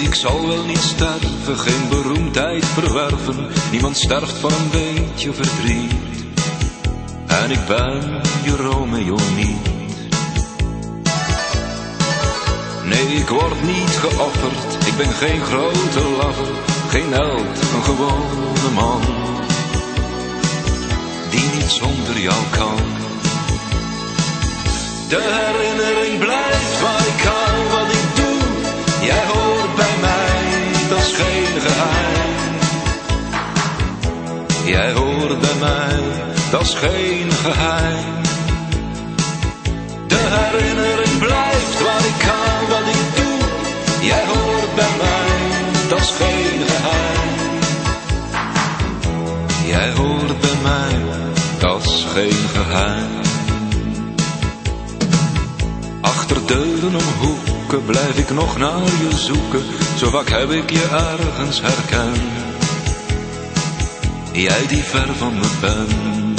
ik zal wel niet sterven, geen beroemdheid verwerven. Niemand sterft van een beetje verdriet. En ik ben je Romeo niet. Nee, ik word niet geofferd. Ik ben geen grote laffer, geen held, een gewone man die niet zonder jou kan. De herinnering blijft waar ik kan, wat ik doe. Jij hoort bij mij, dat is geen geheim. Jij hoort bij mij, dat is geen geheim. De herinnering blijft waar ik kan, wat ik doe. Jij hoort bij mij, dat is geen geheim. Jij hoort bij mij, dat is geen geheim. Achter deuren om hoeken blijf ik nog naar je zoeken. Zo vaak heb ik je ergens herkend. Jij die ver van me bent.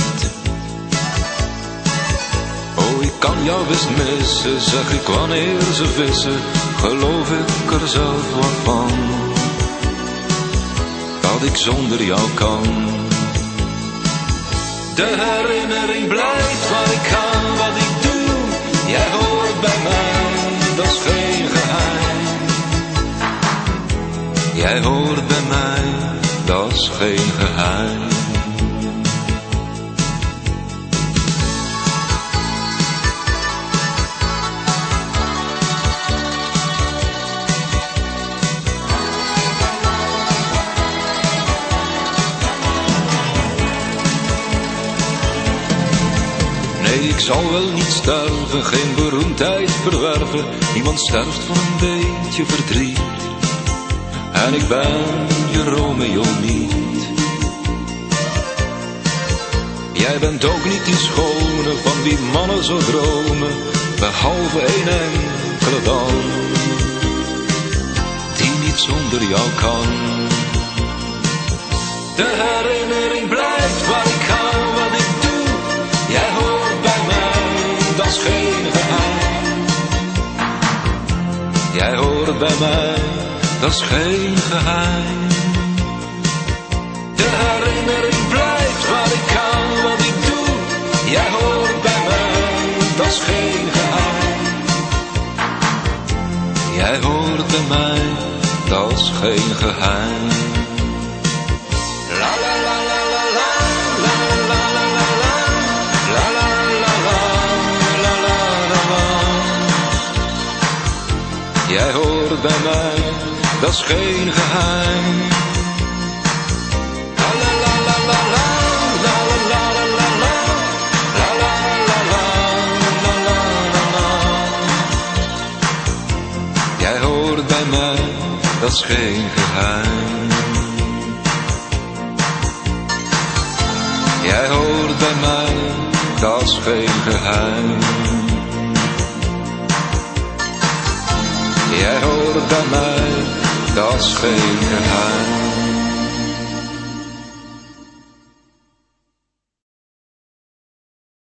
Oh, ik kan jou best missen, zeg ik wanneer ze vissen. Geloof ik er zelf wat van, dat ik zonder jou kan. De herinnering blijft waar ik kan, wat ik doe. Jij hoort bij mij, dat is geen geheim. Jij hoort bij mij, dat is geen geheim. Nee, ik zal wel niet sterven, geen beroemdheid verwerven. Niemand sterft van een beetje verdriet. En ik ben je Romeo niet. Jij bent ook niet die schone van wie mannen zo dromen, behalve één enkele dan, die niet zonder jou kan. De herinnering blijft waar ik kan, wat ik doe. Jij hoort bij mij, dat is geen geheim. Jij hoort bij mij, dat is geen geheim. De herinnering blijft waar ik kan, wat ik doe. Jij hoort bij mij, dat is geen geheim. Jij hoort bij mij, dat is geen geheim. La la la la la la, la la la la la, la la la la, la la la la. Jij hoort bij mij, dat is geen geheim. La la la la la la, la la la la la, la la la la, la la la la. Jij hoort bij mij, dat is geen geheim. Jij hoort bij mij, dat is geen geheim. Jij hoort bij mij, dat is geen geheim.